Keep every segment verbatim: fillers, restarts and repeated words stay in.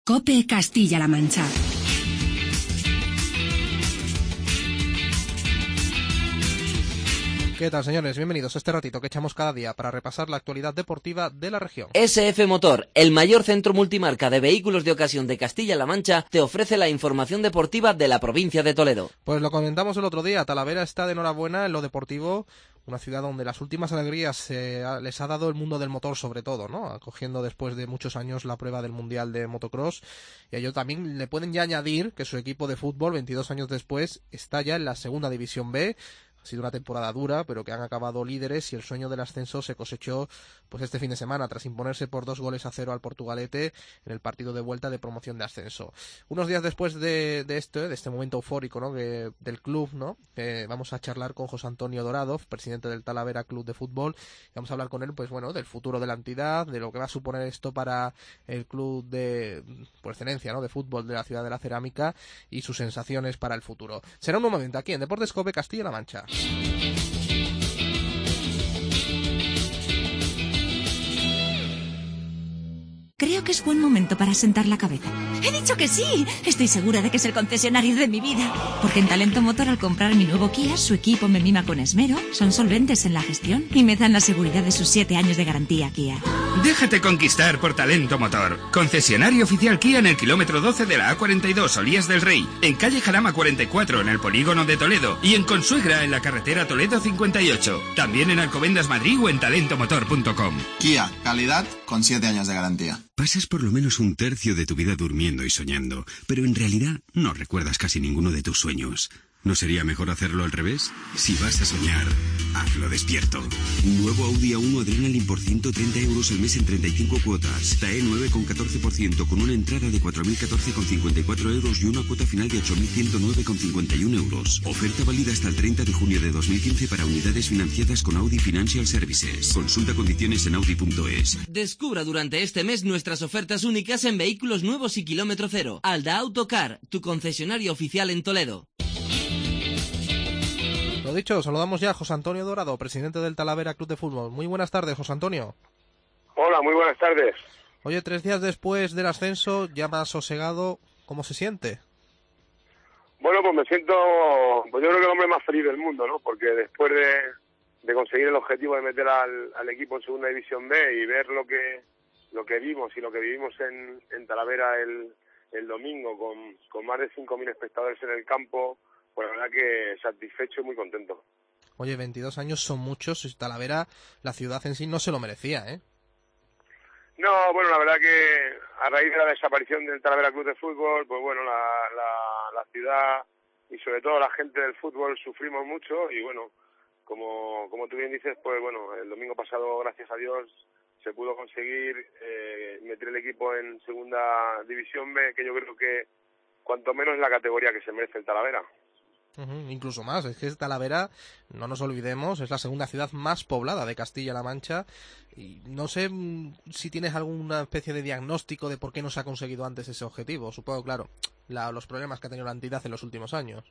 COPE Castilla-La Mancha. ¿Qué tal, señores? Bienvenidos a este ratito que echamos cada día para repasar la actualidad deportiva de la región. S F Motor, el mayor centro multimarca de vehículos de ocasión de Castilla-La Mancha, te ofrece la información deportiva de la provincia de Toledo. Pues lo comentamos el otro día, Talavera está de enhorabuena en lo deportivo, una ciudad donde las últimas alegrías eh, les ha dado el mundo del motor sobre todo, ¿no? Acogiendo después de muchos años la prueba del Mundial de Motocross. Y a ello también le pueden ya añadir que su equipo de fútbol, veintidós años después, está ya en la segunda división B. Ha sido una temporada dura, pero que han acabado líderes y el sueño del ascenso se cosechó pues este fin de semana tras imponerse por dos goles a cero al Portugalete en el partido de vuelta de promoción de ascenso. Unos días después de, de esto, de este momento eufórico, ¿no? que, del club, ¿no? Que vamos a charlar con José Antonio Dorado, presidente del Talavera Club de Fútbol. Y vamos a hablar con él, pues bueno, del futuro de la entidad, de lo que va a suponer esto para el club de por excelencia, ¿no? de fútbol de la ciudad de la Cerámica y sus sensaciones para el futuro. Será un momento aquí en Deportes COPE Castilla-La Mancha. Creo que es buen momento para sentar la cabeza. ¡He dicho que sí! Estoy segura de que es el concesionario de mi vida. Porque en Talento Motor, al comprar mi nuevo Kia, su equipo me mima con esmero, son solventes en la gestión y me dan la seguridad de sus siete años de garantía Kia. Déjate conquistar por Talento Motor. Concesionario oficial Kia en el kilómetro doce de la A cuarenta y dos, Olías del Rey. En calle Jarama cuarenta y cuatro, en el polígono de Toledo. Y en Consuegra, en la carretera Toledo cincuenta y ocho. También en Alcobendas Madrid o en talento motor punto com. Kia, calidad con siete años de garantía. Pasas por lo menos un tercio de tu vida durmiendo y soñando, pero en realidad no recuerdas casi ninguno de tus sueños. ¿No sería mejor hacerlo al revés? Si vas a soñar, hazlo despierto. Nuevo Audi A uno Adrenaline por ciento treinta euros al mes en treinta y cinco cuotas. T A E nueve con catorce por ciento con una entrada de cuatro mil catorce con cincuenta y cuatro euros y una cuota final de ocho mil ciento nueve con cincuenta y uno euros. Oferta válida hasta el treinta de junio de dos mil quince para unidades financiadas con Audi Financial Services. Consulta condiciones en audi punto es. Descubra durante este mes nuestras ofertas únicas en vehículos nuevos y kilómetro cero. Alda Autocar, tu concesionario oficial en Toledo. Lo dicho, saludamos ya a José Antonio Dorado, presidente del Talavera Club de Fútbol. Muy buenas tardes, José Antonio. Hola, muy buenas tardes. Oye, tres días después del ascenso, ya más sosegado, ¿cómo se siente? Bueno, pues me siento, pues yo creo que el hombre más feliz del mundo, ¿no? Porque después de, de conseguir el objetivo de meter al, al equipo en Segunda División B y ver lo que lo que vimos y lo que vivimos en, en Talavera el, el domingo con, con más de cinco mil espectadores en el campo, pues la verdad que satisfecho y muy contento. Oye, veintidós años son muchos y Talavera, la ciudad en sí, no se lo merecía, ¿eh? No, bueno, la verdad que a raíz de la desaparición del Talavera Club de Fútbol, pues bueno, la, la, la ciudad y sobre todo la gente del fútbol sufrimos mucho y bueno, como, como tú bien dices, pues bueno, el domingo pasado, gracias a Dios, se pudo conseguir eh, meter el equipo en Segunda División B, que yo creo que cuanto menos es la categoría que se merece el Talavera. Uh-huh, incluso más, es que Talavera, no nos olvidemos, es la segunda ciudad más poblada de Castilla-La Mancha y no sé si tienes alguna especie de diagnóstico de por qué no se ha conseguido antes ese objetivo. Supongo, claro, la, los problemas que ha tenido la entidad en los últimos años.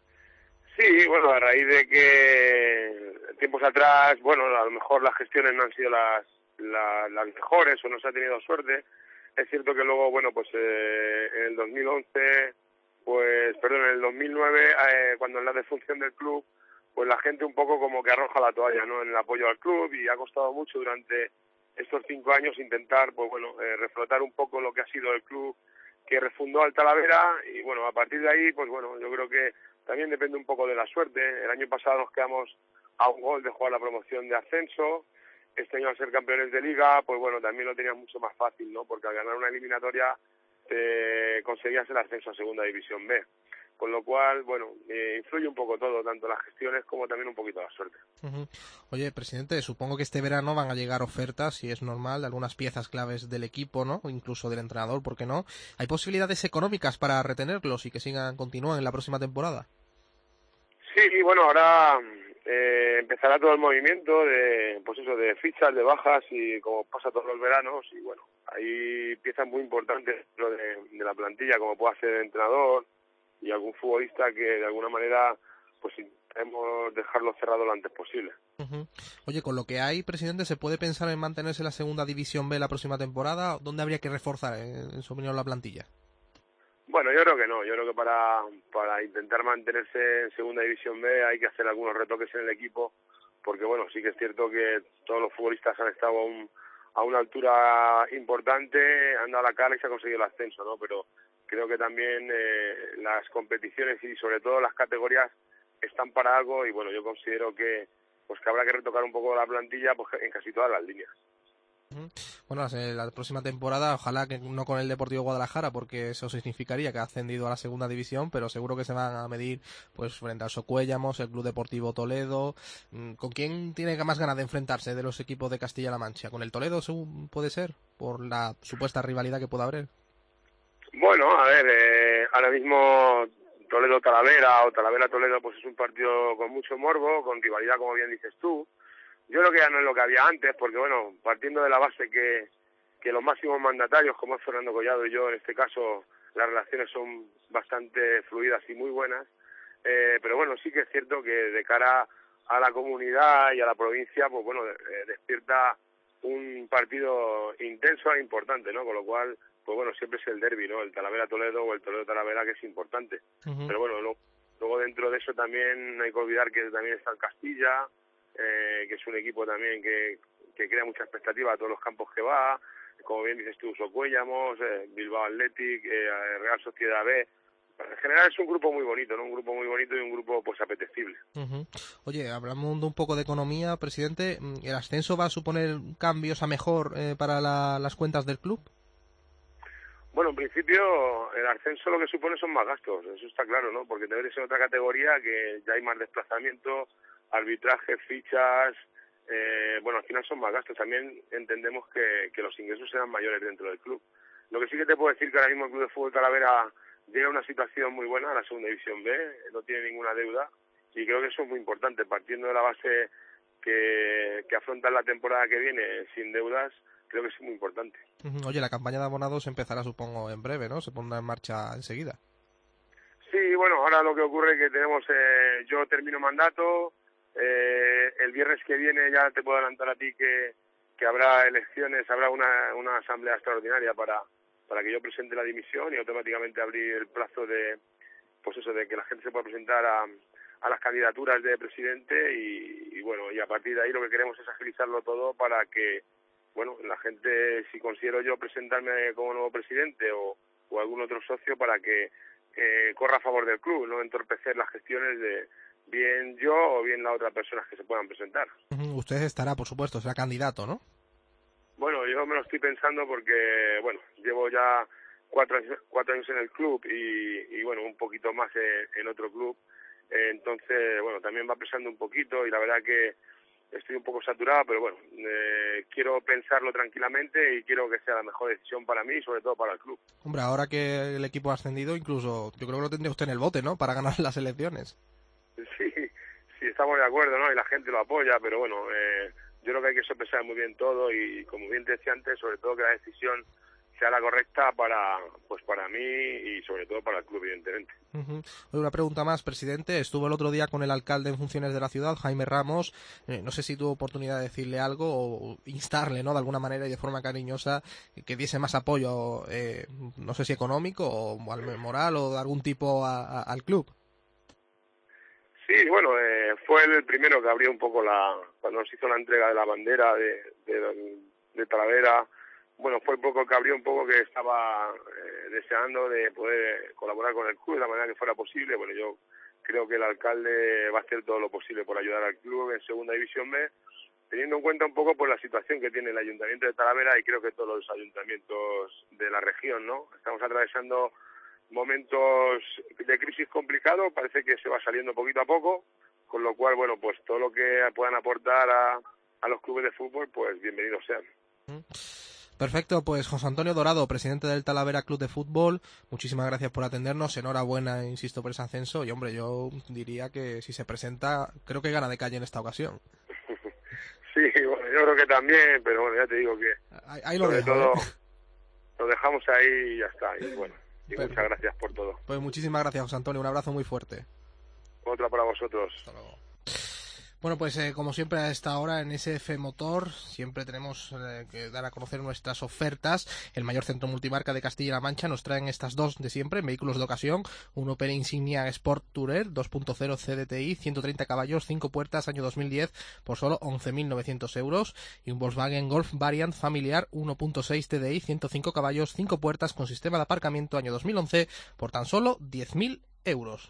Sí, bueno, a raíz de que tiempos atrás, bueno, a lo mejor las gestiones no han sido las, las, las mejores o no se ha tenido suerte. Es cierto que luego, bueno, pues eh, en el dos mil once... Pues, perdón, en el dos mil nueve, eh, cuando en la defunción del club, pues la gente un poco como que arroja la toalla, ¿no?, en el apoyo al club, y ha costado mucho durante estos cinco años intentar, pues bueno, eh, reflotar un poco lo que ha sido el club que refundó al Talavera, y bueno, a partir de ahí, pues bueno, yo creo que también depende un poco de la suerte. El año pasado nos quedamos a un gol de jugar la promoción de ascenso. Este año, al ser campeones de liga, pues bueno, también lo tenías mucho más fácil, ¿no?, porque al ganar una eliminatoria Eh, conseguías el ascenso a Segunda División B, con lo cual, bueno, eh, influye un poco todo, tanto las gestiones como también un poquito la suerte. Uh-huh. Oye, presidente, supongo que este verano van a llegar ofertas, si es normal, de algunas piezas claves del equipo, ¿no?, o incluso del entrenador, ¿por qué no? ¿Hay posibilidades económicas para retenerlos y que sigan, continúen en la próxima temporada? Sí, bueno, ahora eh, empezará todo el movimiento de, pues eso, de fichas, de bajas, y como pasa todos los veranos, y bueno, hay piezas muy importantes dentro de, de la plantilla, como puede ser el entrenador y algún futbolista que de alguna manera pues hemos dejarlo cerrado lo antes posible. Uh-huh. Oye, con lo que hay, presidente, ¿se puede pensar en mantenerse en la segunda división B la próxima temporada? ¿Dónde habría que reforzar, en, en su opinión, la plantilla? Bueno, yo creo que no. Yo creo que para, para intentar mantenerse en segunda división B hay que hacer algunos retoques en el equipo, porque bueno, sí que es cierto que todos los futbolistas han estado a, un, a una altura importante, han dado la cara y se ha conseguido el ascenso, ¿no? Pero creo que también eh, las competiciones y sobre todo las categorías están para algo y bueno, yo considero que pues que habrá que retocar un poco la plantilla pues, en casi todas las líneas. Bueno, la próxima temporada, ojalá que no con el Deportivo Guadalajara, porque eso significaría que ha ascendido a la segunda división, pero seguro que se van a medir pues frente al Socuéllamos, el Club Deportivo Toledo. ¿Con quién tiene más ganas de enfrentarse de los equipos de Castilla-La Mancha? ¿Con el Toledo, según puede ser, por la supuesta rivalidad que pueda haber? Bueno, a ver, eh, ahora mismo Toledo-Talavera o Talavera-Toledo pues es un partido con mucho morbo, con rivalidad, como bien dices tú. Yo creo que ya no es lo que había antes, porque bueno, partiendo de la base que, que los máximos mandatarios, como es Fernando Collado y yo, en este caso, las relaciones son bastante fluidas y muy buenas, eh, pero bueno, sí que es cierto que de cara a la comunidad y a la provincia, pues bueno, eh, despierta un partido intenso e importante, ¿no? Con lo cual, pues bueno, siempre es el derbi, ¿no? El Talavera-Toledo o el Toledo-Talavera, que es importante. Uh-huh. Pero bueno, lo, luego dentro de eso también no hay que olvidar que también está el Castilla, Eh, que es un equipo también que, que crea mucha expectativa a todos los campos que va, como bien dices tú, Socuéllamos, eh, Bilbao Athletic, eh, Real Sociedad B. En general es un grupo muy bonito, ¿no? Un grupo muy bonito y un grupo pues apetecible. Uh-huh. Oye, hablamos un poco de economía, presidente. ¿El ascenso va a suponer cambios a mejor eh, para la, las cuentas del club? Bueno, en principio el ascenso lo que supone son más gastos, eso está claro, ¿no? Porque te ves en otra categoría que ya hay más desplazamiento, arbitraje, fichas, eh, bueno, al final son más gastos. También entendemos que, que los ingresos serán mayores dentro del club. Lo que sí que te puedo decir que ahora mismo el Club de Fútbol Talavera llega a una situación muy buena a la segunda división B, no tiene ninguna deuda y creo que eso es muy importante, partiendo de la base que, que afrontan la temporada que viene sin deudas, creo que es muy importante. Oye, la campaña de abonados empezará, supongo, en breve, ¿no? Se pondrá en marcha enseguida. Sí, bueno, ahora lo que ocurre es que tenemos, eh, yo termino mandato. Eh, el viernes que viene ya te puedo adelantar a ti que, que habrá elecciones, habrá una, una asamblea extraordinaria para, para que yo presente la dimisión y automáticamente abrir el plazo de, pues eso, de que la gente se pueda presentar a, a las candidaturas de presidente y, y bueno, y a partir de ahí lo que queremos es agilizarlo todo para que, bueno, la gente, si considero yo presentarme como nuevo presidente o, o algún otro socio, para que eh, corra a favor del club, no entorpecer las gestiones de bien yo o bien las otras personas que se puedan presentar. Usted estará, por supuesto, será candidato, ¿no? Bueno, yo me lo estoy pensando porque, bueno, llevo ya cuatro años, cuatro años en el club y, y bueno, un poquito más en, en otro club. Eh, entonces, bueno, también va pesando un poquito y la verdad que estoy un poco saturado, pero bueno, eh, quiero pensarlo tranquilamente y quiero que sea la mejor decisión para mí y sobre todo para el club. Hombre, ahora que el equipo ha ascendido, incluso yo creo que lo tendría usted en el bote, ¿no?, para ganar las elecciones. Sí, sí, estamos de acuerdo, ¿no? Y la gente lo apoya, pero bueno, eh, yo creo que hay que sopesar muy bien todo y, como bien te decía antes, sobre todo que la decisión sea la correcta para, pues para mí y sobre todo para el club, evidentemente. Uh-huh. Una pregunta más, presidente. Estuvo el otro día con el alcalde en funciones de la ciudad, Jaime Ramos. Eh, no sé si tuvo oportunidad de decirle algo o instarle, ¿no?, de alguna manera y de forma cariñosa, que diese más apoyo, eh, no sé si económico o moral o de algún tipo a, a, al club. Sí, bueno, eh, fue el primero que abrió un poco la, cuando nos hizo la entrega de la bandera de, de, de Talavera, bueno, fue un poco el que abrió un poco que estaba eh, deseando de poder colaborar con el club de la manera que fuera posible. Bueno, yo creo que el alcalde va a hacer todo lo posible por ayudar al club en Segunda División B, teniendo en cuenta un poco pues la situación que tiene el Ayuntamiento de Talavera y creo que todos los ayuntamientos de la región, ¿no? Estamos atravesando momentos de crisis complicados, parece que se va saliendo poquito a poco, con lo cual, bueno, pues todo lo que puedan aportar a, a los clubes de fútbol, pues bienvenidos sean. Perfecto, pues José Antonio Dorado, presidente del Talavera Club de Fútbol, muchísimas gracias por atendernos, enhorabuena, insisto, por ese ascenso, y hombre, yo diría que si se presenta, creo que gana de calle en esta ocasión. Sí, bueno, yo creo que también, pero bueno, ya te digo que ahí, ahí lo sobre dejo, todo ¿eh? Lo dejamos ahí y ya está, y bueno. Y Perfecto. muchas gracias por todo. Pues muchísimas gracias, José Antonio. Un abrazo muy fuerte. Otra para vosotros. Hasta luego. Bueno, pues eh, como siempre a esta hora en S F Motor siempre tenemos eh, que dar a conocer nuestras ofertas. El mayor centro multimarca de Castilla-La Mancha nos traen estas dos de siempre, vehículos de ocasión, un Opel Insignia Sport Tourer dos punto cero C D T I, ciento treinta caballos, cinco puertas, año dos mil diez, por solo once mil novecientos euros, y un Volkswagen Golf Variant familiar uno punto seis T D I, ciento cinco caballos, cinco puertas, con sistema de aparcamiento, año dos mil once, por tan solo diez mil euros.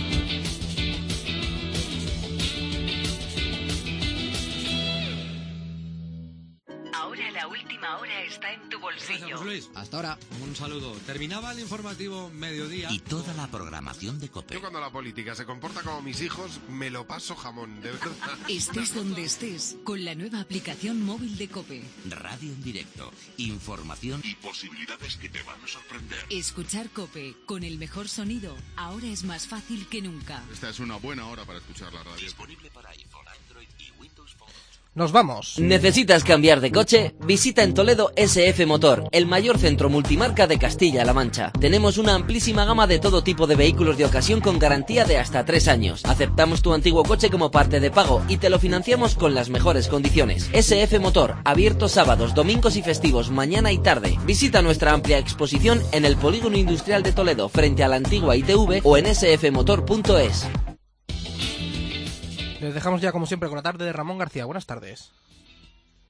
Ahora la última hora está en tu bolsillo. Gracias, Luis. Hasta ahora, un saludo. Terminaba el informativo mediodía. Y toda la programación de COPE. Yo cuando la política se comporta como mis hijos, me lo paso jamón, de verdad. Estés donde estés, con la nueva aplicación móvil de COPE. Radio en directo, información y posibilidades que te van a sorprender. Escuchar COPE con el mejor sonido ahora es más fácil que nunca. Esta es una buena hora para escuchar la radio. Disponible para iPhone, Android y Windows Phone. ¡Nos vamos! ¿Necesitas cambiar de coche? Visita en Toledo S F Motor, el mayor centro multimarca de Castilla-La Mancha. Tenemos una amplísima gama de todo tipo de vehículos de ocasión con garantía de hasta tres años. Aceptamos tu antiguo coche como parte de pago y te lo financiamos con las mejores condiciones. S F Motor, abierto sábados, domingos y festivos, mañana y tarde. Visita nuestra amplia exposición en el Polígono Industrial de Toledo, frente a la antigua I T V, o en s f motor punto es. Les dejamos ya como siempre con la tarde de Ramón García. Buenas tardes.